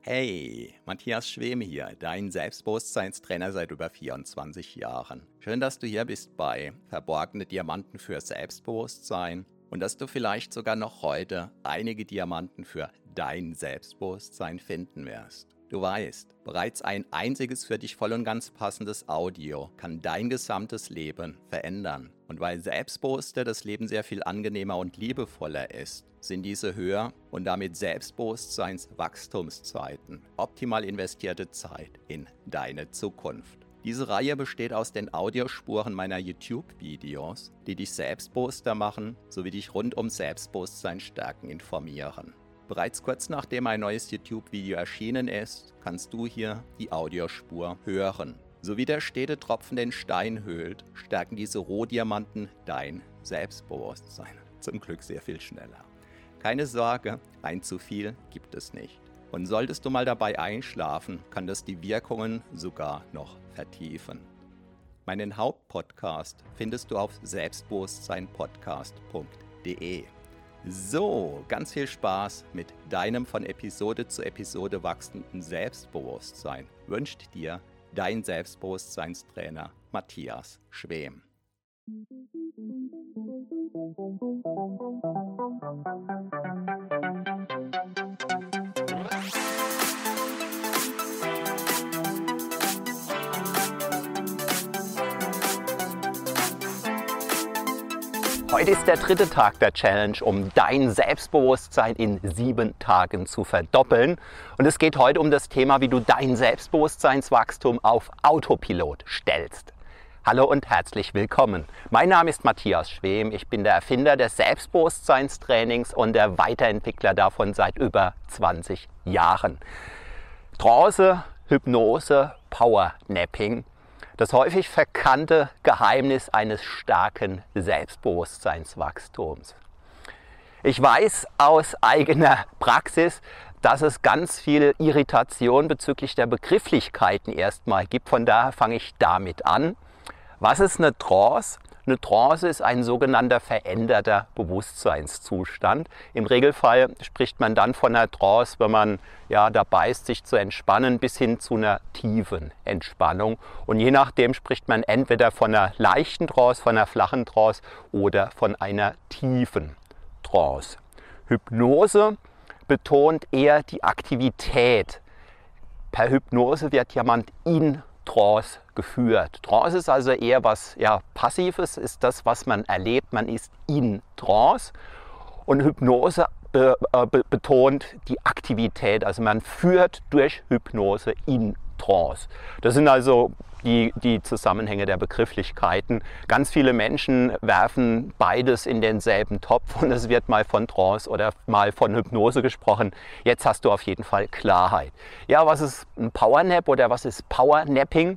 Hey, Matthias Schwem hier, dein Selbstbewusstseinstrainer seit über 24 Jahren. Schön, dass du hier bist bei Verborgene Diamanten für Selbstbewusstsein und dass du vielleicht sogar noch heute einige Diamanten für dein Selbstbewusstsein finden wirst. Du weißt, bereits ein einziges für dich voll und ganz passendes Audio kann dein gesamtes Leben verändern. Und weil Selbstbewusster das Leben sehr viel angenehmer und liebevoller ist, sind diese Höher- und damit Selbstbewusstseinswachstumszeiten optimal investierte Zeit in deine Zukunft. Diese Reihe besteht aus den Audiospuren meiner YouTube-Videos, die dich selbstbewusster machen, sowie dich rund um Selbstbewusstsein stärken informieren. Bereits kurz nachdem ein neues YouTube-Video erschienen ist, kannst du hier die Audiospur hören. So wie der stete Tropfen den Stein höhlt, stärken diese Rohdiamanten dein Selbstbewusstsein. Zum Glück sehr viel schneller. Keine Sorge, ein zu viel gibt es nicht. Und solltest du mal dabei einschlafen, kann das die Wirkungen sogar noch vertiefen. Meinen Hauptpodcast findest du auf selbstbewusstseinpodcast.de. So, ganz viel Spaß mit deinem von Episode zu Episode wachsenden Selbstbewusstsein wünscht dir dein Selbstbewusstseinstrainer Matthias Schwem. Heute ist der dritte Tag der Challenge, um dein Selbstbewusstsein in 7 Tagen zu verdoppeln. Und es geht heute um das Thema, wie du dein Selbstbewusstseinswachstum auf Autopilot stellst. Hallo und herzlich willkommen. Mein Name ist Matthias Schwem. Ich bin der Erfinder des Selbstbewusstseinstrainings und der Weiterentwickler davon seit über 20 Jahren. Trance, Hypnose, Powernapping. Das häufig verkannte Geheimnis eines starken Selbstbewusstseinswachstums. Ich weiß aus eigener Praxis, dass es ganz viel Irritation bezüglich der Begrifflichkeiten erstmal gibt. Von daher fange ich damit an. Was ist eine Trance? Eine Trance ist ein sogenannter veränderter Bewusstseinszustand. Im Regelfall spricht man dann von einer Trance, wenn man dabei ist, sich zu entspannen, bis hin zu einer tiefen Entspannung. Und je nachdem spricht man entweder von einer leichten Trance, von einer flachen Trance oder von einer tiefen Trance. Hypnose betont eher die Aktivität. Per Hypnose wird jemand in Trance geführt. Trance ist also eher was Passives, ist das, was man erlebt. Man ist in Trance und Hypnose betont die Aktivität. Also man führt durch Hypnose in Trance. Das sind also die Zusammenhänge der Begrifflichkeiten. Ganz viele Menschen werfen beides in denselben Topf und es wird mal von Trance oder mal von Hypnose gesprochen. Jetzt hast du auf jeden Fall Klarheit. Ja, was ist ein Powernap oder was ist Powernapping?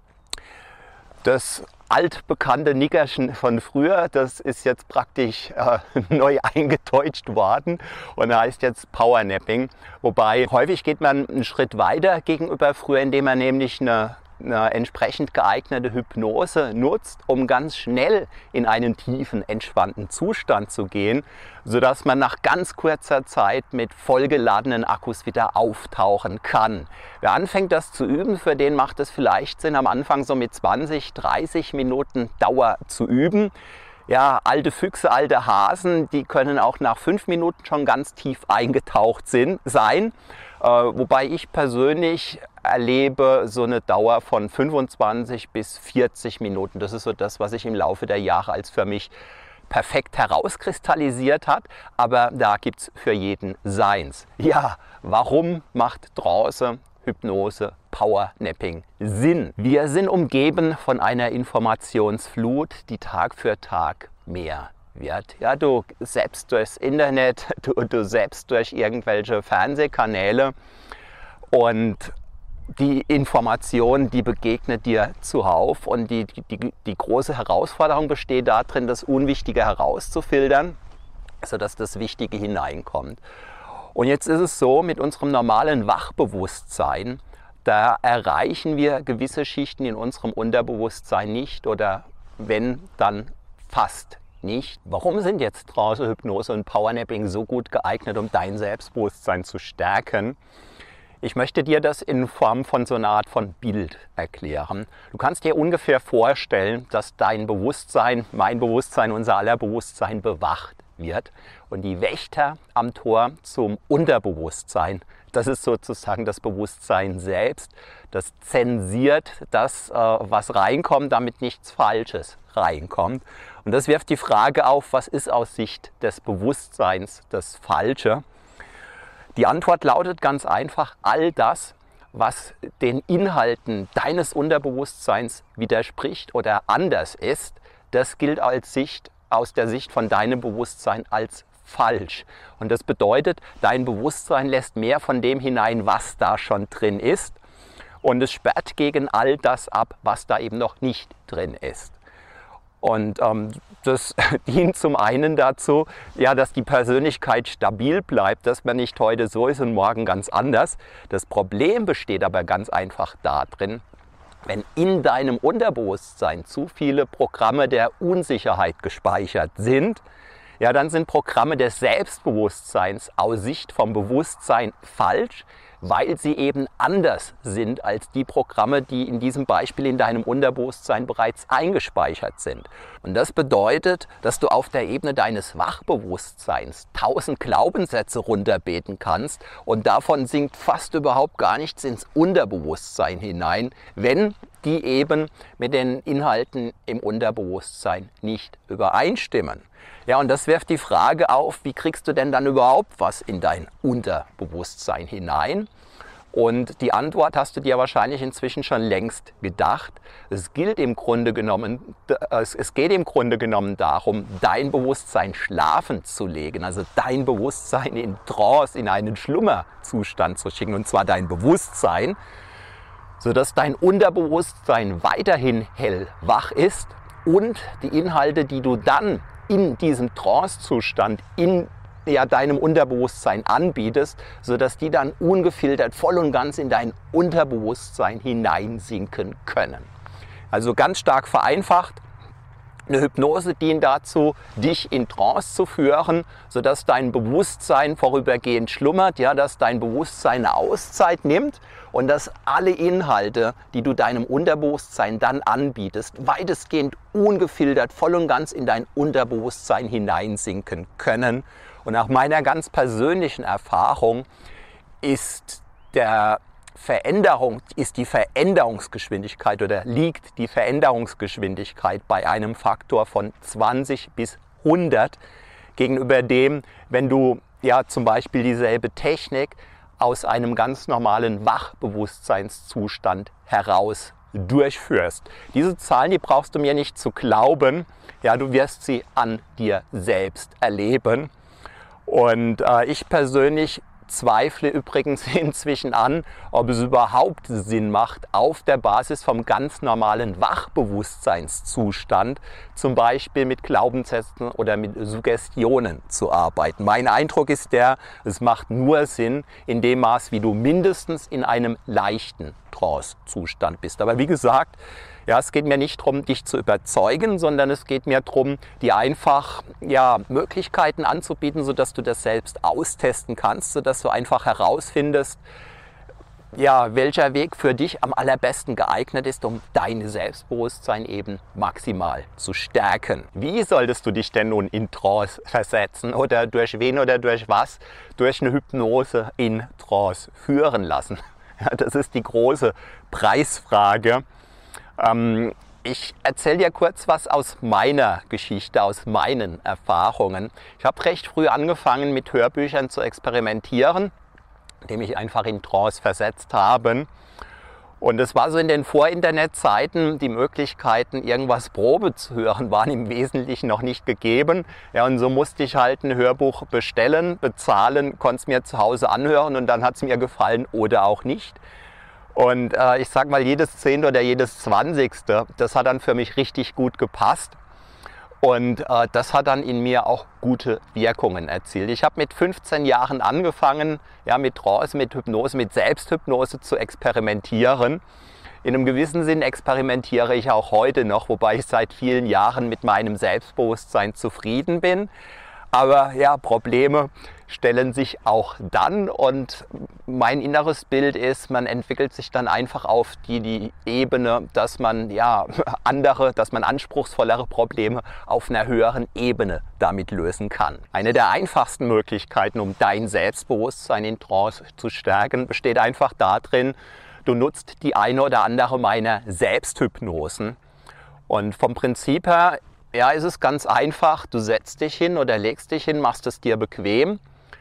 Das altbekannte Nickerchen von früher, das ist jetzt praktisch neu eingedeutscht worden und heißt jetzt Powernapping. Wobei häufig geht man einen Schritt weiter gegenüber früher, indem man nämlich eine entsprechend geeignete Hypnose nutzt, um ganz schnell in einen tiefen, entspannten Zustand zu gehen, sodass man nach ganz kurzer Zeit mit vollgeladenen Akkus wieder auftauchen kann. Wer anfängt, das zu üben, für den macht es vielleicht Sinn, am Anfang so mit 20, 30 Minuten Dauer zu üben. Ja, alte Füchse, alte Hasen, die können auch nach 5 Minuten schon ganz tief eingetaucht sein. Wobei ich persönlich erlebe so eine Dauer von 25 bis 40 Minuten. Das ist so das, was sich im Laufe der Jahre als für mich perfekt herauskristallisiert hat. Aber da gibt es für jeden seins. Ja, warum macht Trance, Hypnose, Powernapping Sinn? Wir sind umgeben von einer Informationsflut, die Tag für Tag mehr wird. Ja, du selbst durchs Internet, du selbst durch irgendwelche Fernsehkanäle und die Information, die begegnet dir zuhauf und die große Herausforderung besteht darin, das Unwichtige herauszufiltern, sodass das Wichtige hineinkommt. Und jetzt ist es so, mit unserem normalen Wachbewusstsein, da erreichen wir gewisse Schichten in unserem Unterbewusstsein nicht oder wenn, dann fast nicht. Warum sind jetzt Trance, Hypnose und Powernapping so gut geeignet, um dein Selbstbewusstsein zu stärken? Ich möchte dir das in Form von so einer Art von Bild erklären. Du kannst dir ungefähr vorstellen, dass dein Bewusstsein, mein Bewusstsein, unser aller Bewusstsein bewacht wird. Und die Wächter am Tor zum Unterbewusstsein, das ist sozusagen das Bewusstsein selbst, das zensiert das, was reinkommt, damit nichts Falsches reinkommt. Und das wirft die Frage auf, was ist aus Sicht des Bewusstseins das Falsche? Die Antwort lautet ganz einfach, all das, was den Inhalten deines Unterbewusstseins widerspricht oder anders ist, das gilt aus der Sicht von deinem Bewusstsein als falsch. Und das bedeutet, dein Bewusstsein lässt mehr von dem hinein, was da schon drin ist, und es sperrt gegen all das ab, was da eben noch nicht drin ist. Und das dient zum einen dazu, ja, dass die Persönlichkeit stabil bleibt, dass man nicht heute so ist und morgen ganz anders. Das Problem besteht aber ganz einfach darin, wenn in deinem Unterbewusstsein zu viele Programme der Unsicherheit gespeichert sind, ja, dann sind Programme des Selbstbewusstseins aus Sicht vom Bewusstsein falsch, weil sie eben anders sind als die Programme, die in diesem Beispiel in deinem Unterbewusstsein bereits eingespeichert sind. Und das bedeutet, dass du auf der Ebene deines Wachbewusstseins 1000 Glaubenssätze runterbeten kannst und davon sinkt fast überhaupt gar nichts ins Unterbewusstsein hinein, wenn die eben mit den Inhalten im Unterbewusstsein nicht übereinstimmen. Ja, und das wirft die Frage auf, wie kriegst du denn dann überhaupt was in dein Unterbewusstsein hinein? Und die Antwort hast du dir wahrscheinlich inzwischen schon längst gedacht. Es geht im Grunde genommen darum, dein Bewusstsein schlafen zu legen, also dein Bewusstsein in Trance, in einen Schlummerzustand zu schicken, und zwar dein Bewusstsein, sodass dein Unterbewusstsein weiterhin hellwach ist und die Inhalte, die du dann in diesem Trance-Zustand in deinem Unterbewusstsein anbietest, sodass die dann ungefiltert voll und ganz in dein Unterbewusstsein hineinsinken können. Also ganz stark vereinfacht, eine Hypnose dient dazu, dich in Trance zu führen, sodass dein Bewusstsein vorübergehend schlummert, ja, dass dein Bewusstsein eine Auszeit nimmt und dass alle Inhalte, die du deinem Unterbewusstsein dann anbietest, weitestgehend ungefiltert voll und ganz in dein Unterbewusstsein hineinsinken können. Und nach meiner ganz persönlichen Erfahrung ist die Veränderungsgeschwindigkeit oder liegt die Veränderungsgeschwindigkeit bei einem Faktor von 20 bis 100 gegenüber dem, wenn du ja zum Beispiel dieselbe Technik aus einem ganz normalen Wachbewusstseinszustand heraus durchführst. Diese Zahlen, die brauchst du mir nicht zu glauben, ja, du wirst sie an dir selbst erleben. Und ich persönlich zweifle übrigens inzwischen an, ob es überhaupt Sinn macht, auf der Basis vom ganz normalen Wachbewusstseinszustand zum Beispiel mit Glaubenssätzen oder mit Suggestionen zu arbeiten. Mein Eindruck ist es macht nur Sinn in dem Maß, wie du mindestens in einem leichten Trance-Zustand bist. Aber wie gesagt, ja, es geht mir nicht darum, dich zu überzeugen, sondern es geht mir darum, dir einfach Möglichkeiten anzubieten, sodass du das selbst austesten kannst, sodass du einfach herausfindest, welcher Weg für dich am allerbesten geeignet ist, um dein Selbstbewusstsein eben maximal zu stärken. Wie solltest du dich denn nun in Trance versetzen oder durch wen oder durch was? Durch eine Hypnose in Trance führen lassen? Ja, das ist die große Preisfrage. Ich erzähle dir kurz was aus meiner Geschichte, aus meinen Erfahrungen. Ich habe recht früh angefangen, mit Hörbüchern zu experimentieren, indem ich einfach in Trance versetzt habe. Und es war so in den Vor-Internet-Zeiten, die Möglichkeiten, irgendwas Probe zu hören, waren im Wesentlichen noch nicht gegeben. Ja, und so musste ich halt ein Hörbuch bestellen, bezahlen, konnte es mir zu Hause anhören und dann hat es mir gefallen oder auch nicht. Und ich sag mal, jedes 10. oder jedes 20. Das hat dann für mich richtig gut gepasst. Und das hat dann in mir auch gute Wirkungen erzielt. Ich habe mit 15 Jahren angefangen, mit Trance, mit Hypnose, mit Selbsthypnose zu experimentieren. In einem gewissen Sinn experimentiere ich auch heute noch, wobei ich seit vielen Jahren mit meinem Selbstbewusstsein zufrieden bin. Aber ja, Probleme stellen sich auch dann und mein inneres Bild ist, man entwickelt sich dann einfach auf die Ebene, dass man dass man anspruchsvollere Probleme auf einer höheren Ebene damit lösen kann. Eine der einfachsten Möglichkeiten, um dein Selbstbewusstsein in Trance zu stärken, besteht einfach darin, du nutzt die eine oder andere meiner Selbsthypnosen. Und vom Prinzip her, ist es ganz einfach, du setzt dich hin oder legst dich hin, machst es dir bequem.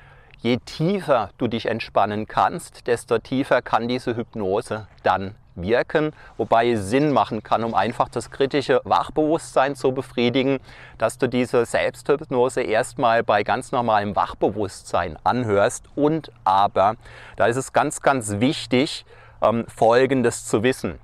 Je tiefer du dich entspannen kannst, desto tiefer kann diese Hypnose dann wirken, wobei es Sinn machen kann, um einfach das kritische Wachbewusstsein zu befriedigen, dass du diese Selbsthypnose erstmal bei ganz normalem Wachbewusstsein anhörst. Und aber, da ist es ganz, ganz wichtig, Folgendes zu wissen.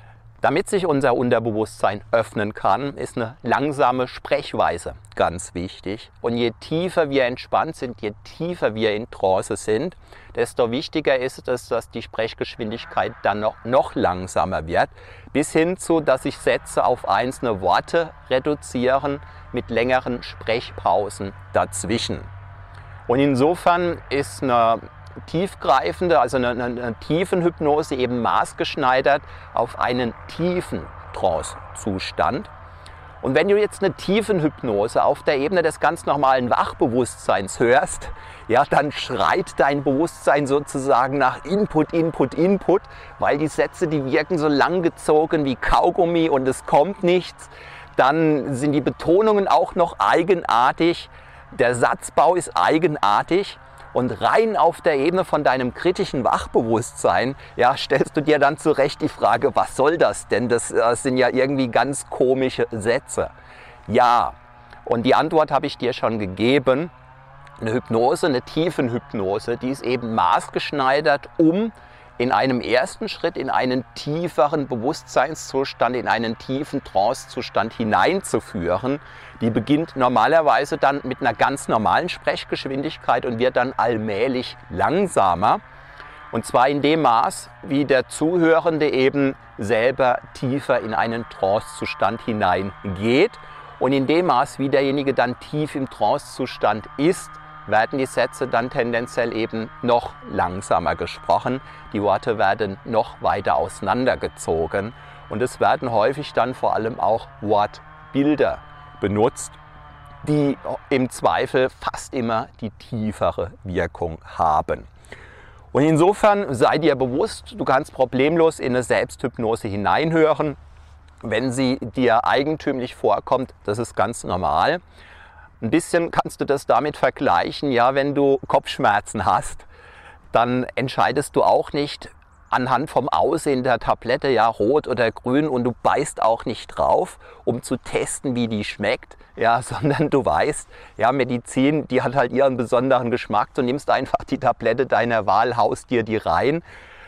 Damit sich unser Unterbewusstsein öffnen kann, ist eine langsame Sprechweise ganz wichtig. Und je tiefer wir entspannt sind, je tiefer wir in Trance sind, desto wichtiger ist es, dass die Sprechgeschwindigkeit dann noch langsamer wird, bis hin zu, dass sich Sätze auf einzelne Worte reduzieren mit längeren Sprechpausen dazwischen. Und insofern ist eine tiefgreifende, also eine Tiefenhypnose eben maßgeschneidert auf einen tiefen Trance-Zustand. Und wenn du jetzt eine Tiefenhypnose auf der Ebene des ganz normalen Wachbewusstseins hörst, dann schreit dein Bewusstsein sozusagen nach Input, Input, Input, weil die Sätze, die wirken so langgezogen wie Kaugummi und es kommt nichts. Dann sind die Betonungen auch noch eigenartig, der Satzbau ist eigenartig. Und rein auf der Ebene von deinem kritischen Wachbewusstsein, stellst du dir dann zurecht die Frage, was soll das denn? Das sind ja irgendwie ganz komische Sätze. Ja, und die Antwort habe ich dir schon gegeben. Eine Hypnose, eine Tiefenhypnose, die ist eben maßgeschneidert, um in einem ersten Schritt in einen tieferen Bewusstseinszustand, in einen tiefen Trancezustand hineinzuführen. Die beginnt normalerweise dann mit einer ganz normalen Sprechgeschwindigkeit und wird dann allmählich langsamer. Und zwar in dem Maß, wie der Zuhörende eben selber tiefer in einen Trancezustand hineingeht. Und in dem Maß, wie derjenige dann tief im Trancezustand ist, werden die Sätze dann tendenziell eben noch langsamer gesprochen. Die Worte werden noch weiter auseinandergezogen und es werden häufig dann vor allem auch Wortbilder benutzt, die im Zweifel fast immer die tiefere Wirkung haben. Und insofern sei dir bewusst, du kannst problemlos in eine Selbsthypnose hineinhören. Wenn sie dir eigentümlich vorkommt, das ist ganz normal. Ein bisschen kannst du das damit vergleichen, wenn du Kopfschmerzen hast, dann entscheidest du auch nicht anhand vom Aussehen der Tablette, rot oder grün, und du beißt auch nicht drauf, um zu testen, wie die schmeckt, sondern du weißt, Medizin, die hat halt ihren besonderen Geschmack. Du nimmst einfach die Tablette deiner Wahl, haust dir die rein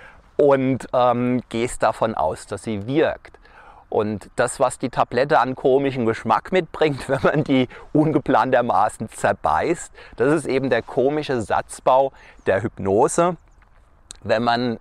und gehst davon aus, dass sie wirkt. Und das, was die Tablette an komischen Geschmack mitbringt, wenn man die ungeplantermaßen zerbeißt, das ist eben der komische Satzbau der Hypnose, wenn man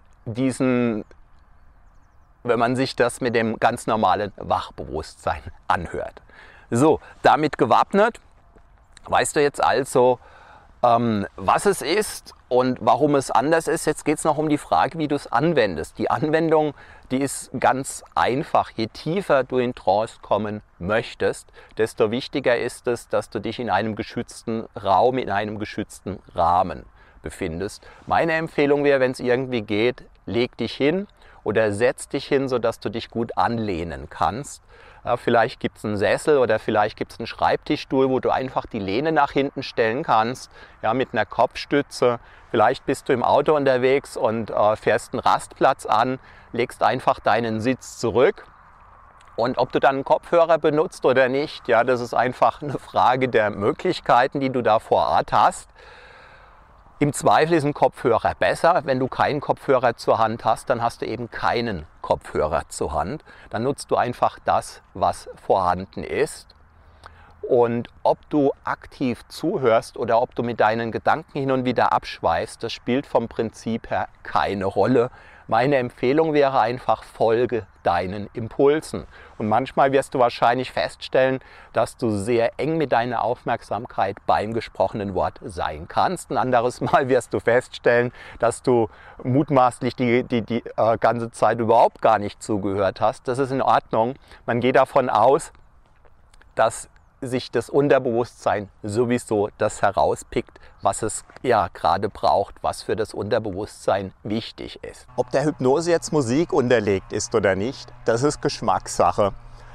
sich das mit dem ganz normalen Wachbewusstsein anhört. So, damit gewappnet, weißt du jetzt also, was es ist und warum es anders ist. Jetzt geht es noch um die Frage, wie du es anwendest. Die Anwendung, die ist ganz einfach. Je tiefer du in Trance kommen möchtest, desto wichtiger ist es, dass du dich in einem geschützten Raum, in einem geschützten Rahmen befindest. Meine Empfehlung wäre, wenn es irgendwie geht, leg dich hin oder setz dich hin, sodass du dich gut anlehnen kannst. Vielleicht gibt es einen Sessel oder vielleicht gibt es einen Schreibtischstuhl, wo du einfach die Lehne nach hinten stellen kannst, mit einer Kopfstütze. Vielleicht bist du im Auto unterwegs und fährst einen Rastplatz an, legst einfach deinen Sitz zurück. Und ob du dann einen Kopfhörer benutzt oder nicht, das ist einfach eine Frage der Möglichkeiten, die du da vor Ort hast. Im Zweifel ist ein Kopfhörer besser. Wenn du keinen Kopfhörer zur Hand hast, dann hast du eben keinen Kopfhörer zur Hand. Dann nutzt du einfach das, was vorhanden ist. Und ob du aktiv zuhörst oder ob du mit deinen Gedanken hin und wieder abschweifst, das spielt vom Prinzip her keine Rolle. Meine Empfehlung wäre einfach, folge deinen Impulsen. Und manchmal wirst du wahrscheinlich feststellen, dass du sehr eng mit deiner Aufmerksamkeit beim gesprochenen Wort sein kannst. Ein anderes Mal wirst du feststellen, dass du mutmaßlich die ganze Zeit überhaupt gar nicht zugehört hast. Das ist in Ordnung. Man geht davon aus, dass sich das Unterbewusstsein sowieso das herauspickt, was es ja gerade braucht, was für das Unterbewusstsein wichtig ist. Ob der Hypnose jetzt Musik unterlegt ist oder nicht, das ist Geschmackssache.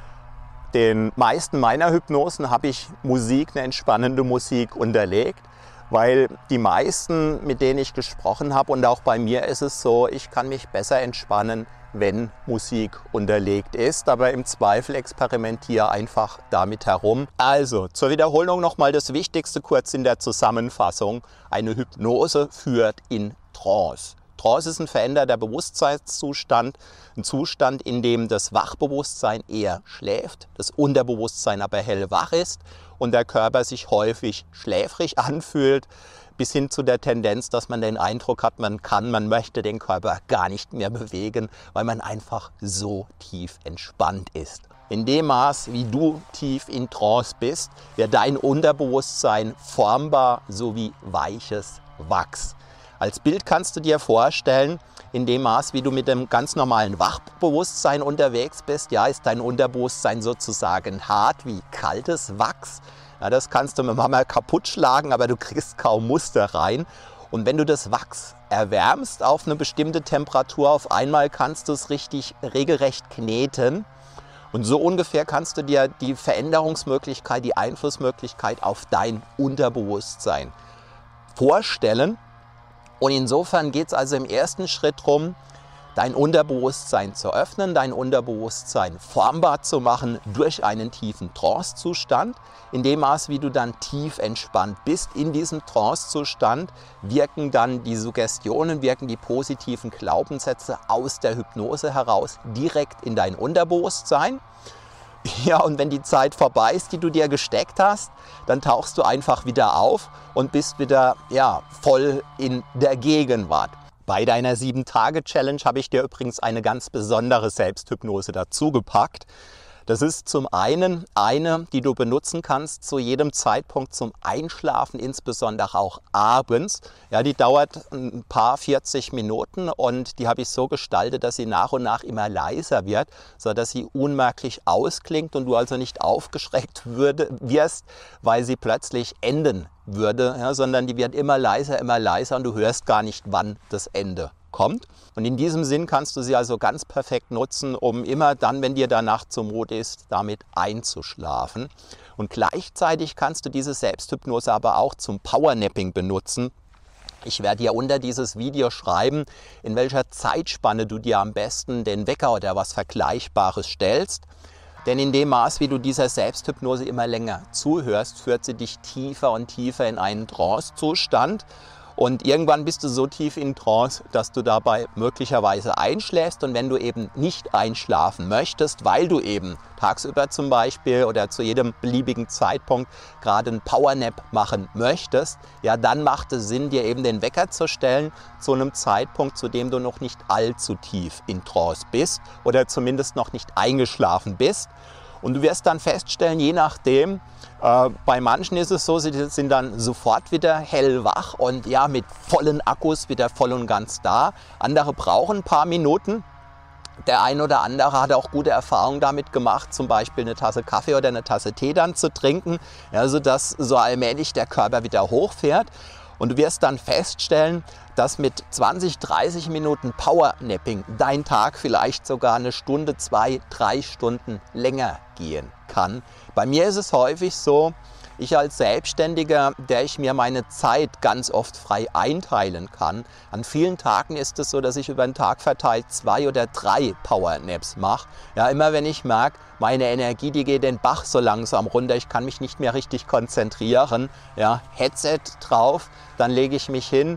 Den meisten meiner Hypnosen habe ich Musik, eine entspannende Musik unterlegt, weil die meisten, mit denen ich gesprochen habe, und auch bei mir ist es so, ich kann mich besser entspannen, wenn Musik unterlegt ist, aber im Zweifel experimentiere einfach damit herum. Also, zur Wiederholung nochmal das Wichtigste kurz in der Zusammenfassung. Eine Hypnose führt in Trance. Trance ist ein veränderter Bewusstseinszustand, ein Zustand, in dem das Wachbewusstsein eher schläft, das Unterbewusstsein aber hellwach ist und der Körper sich häufig schläfrig anfühlt, bis hin zu der Tendenz, dass man den Eindruck hat, man möchte den Körper gar nicht mehr bewegen, weil man einfach so tief entspannt ist. In dem Maß, wie du tief in Trance bist, wird dein Unterbewusstsein formbar sowie weiches Wachs. Als Bild kannst du dir vorstellen, in dem Maß, wie du mit dem ganz normalen Wachbewusstsein unterwegs bist, ja, ist dein Unterbewusstsein sozusagen hart wie kaltes Wachs. Ja, das kannst du mit dem Hammer kaputt schlagen, aber du kriegst kaum Muster rein. Und wenn du das Wachs erwärmst auf eine bestimmte Temperatur, auf einmal kannst du es regelrecht kneten. Und so ungefähr kannst du dir die Veränderungsmöglichkeit, die Einflussmöglichkeit auf dein Unterbewusstsein vorstellen. Und insofern geht es also im ersten Schritt darum, dein Unterbewusstsein zu öffnen, dein Unterbewusstsein formbar zu machen durch einen tiefen Trancezustand. In dem Maß, wie du dann tief entspannt bist, in diesem Trancezustand wirken dann die Suggestionen, wirken die positiven Glaubenssätze aus der Hypnose heraus direkt in dein Unterbewusstsein. Ja, und wenn die Zeit vorbei ist, die du dir gesteckt hast, dann tauchst du einfach wieder auf und bist wieder voll in der Gegenwart. Bei deiner 7-Tage-Challenge habe ich dir übrigens eine ganz besondere Selbsthypnose dazu gepackt. Das ist zum einen eine, die du benutzen kannst zu jedem Zeitpunkt zum Einschlafen, insbesondere auch abends. Ja, die dauert ein paar 40 Minuten und die habe ich so gestaltet, dass sie nach und nach immer leiser wird, sodass sie unmerklich ausklingt und du also nicht aufgeschreckt wirst, weil sie plötzlich enden würde, ja, sondern die wird immer leiser und du hörst gar nicht, wann das Ende kommt. Und in diesem Sinn kannst du sie also ganz perfekt nutzen, um immer dann, wenn dir danach zumute ist, damit einzuschlafen. Und gleichzeitig kannst du diese Selbsthypnose aber auch zum Powernapping benutzen. Ich werde dir unter dieses Video schreiben, in welcher Zeitspanne du dir am besten den Wecker oder was Vergleichbares stellst. Denn in dem Maß, wie du dieser Selbsthypnose immer länger zuhörst, führt sie dich tiefer und tiefer in einen Trancezustand. Und irgendwann bist du so tief in Trance, dass du dabei möglicherweise einschläfst. Und wenn du eben nicht einschlafen möchtest, weil du eben tagsüber zum Beispiel oder zu jedem beliebigen Zeitpunkt gerade einen Powernap machen möchtest, ja, dann macht es Sinn, dir eben den Wecker zu stellen zu einem Zeitpunkt, zu dem du noch nicht allzu tief in Trance bist oder zumindest noch nicht eingeschlafen bist. Und du wirst dann feststellen, je nachdem, bei manchen ist es so, sie sind dann sofort wieder hellwach und ja, mit vollen Akkus wieder voll und ganz da. Andere brauchen ein paar Minuten. Der ein oder andere hat auch gute Erfahrungen damit gemacht, zum Beispiel eine Tasse Kaffee oder eine Tasse Tee dann zu trinken, ja, sodass so allmählich der Körper wieder hochfährt. Und du wirst dann feststellen, dass mit 20, 30 Minuten Powernapping dein Tag vielleicht sogar eine Stunde, 2, 3 Stunden länger gehen kann. Bei mir ist es häufig so, ich als Selbstständiger, der ich mir meine Zeit ganz oft frei einteilen kann. An vielen Tagen ist es so, dass ich über den Tag verteilt 2 oder 3 Powernaps mache. Ja, immer wenn ich merke, meine Energie, die geht den Bach so langsam runter, ich kann mich nicht mehr richtig konzentrieren. Ja, Headset drauf, dann lege ich mich hin,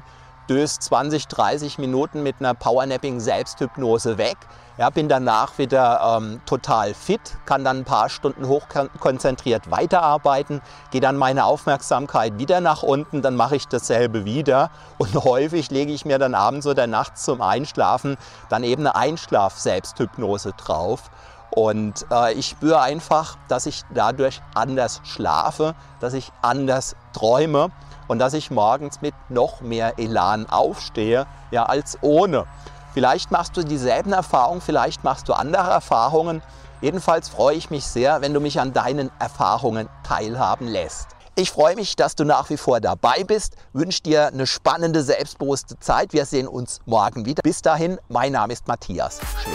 döst 20, 30 Minuten mit einer Powernapping-Selbsthypnose weg. Ja, bin danach wieder total fit, kann dann ein paar Stunden hochkonzentriert weiterarbeiten, gehe dann meine Aufmerksamkeit wieder nach unten, dann mache ich dasselbe wieder und häufig lege ich mir dann abends oder nachts zum Einschlafen dann eben eine Einschlaf-Selbsthypnose drauf. Und ich spüre einfach, dass ich dadurch anders schlafe, dass ich anders träume und dass ich morgens mit noch mehr Elan aufstehe, ja, als ohne. Vielleicht machst du dieselben Erfahrungen, vielleicht machst du andere Erfahrungen. Jedenfalls freue ich mich sehr, wenn du mich an deinen Erfahrungen teilhaben lässt. Ich freue mich, dass du nach wie vor dabei bist, wünsche dir eine spannende, selbstbewusste Zeit. Wir sehen uns morgen wieder. Bis dahin, mein Name ist Matthias Schwem.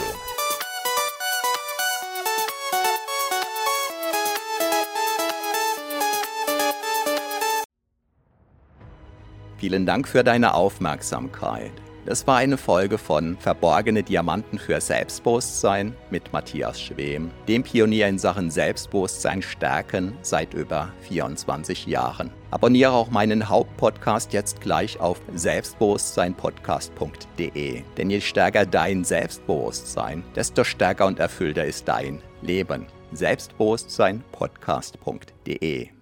Vielen Dank für deine Aufmerksamkeit. Das war eine Folge von Verborgene Diamanten für Selbstbewusstsein mit Matthias Schwem, dem Pionier in Sachen Selbstbewusstsein stärken seit über 24 Jahren. Abonniere auch meinen Hauptpodcast jetzt gleich auf selbstbewusstseinpodcast.de. Denn je stärker dein Selbstbewusstsein, desto stärker und erfüllter ist dein Leben. Selbstbewusstseinpodcast.de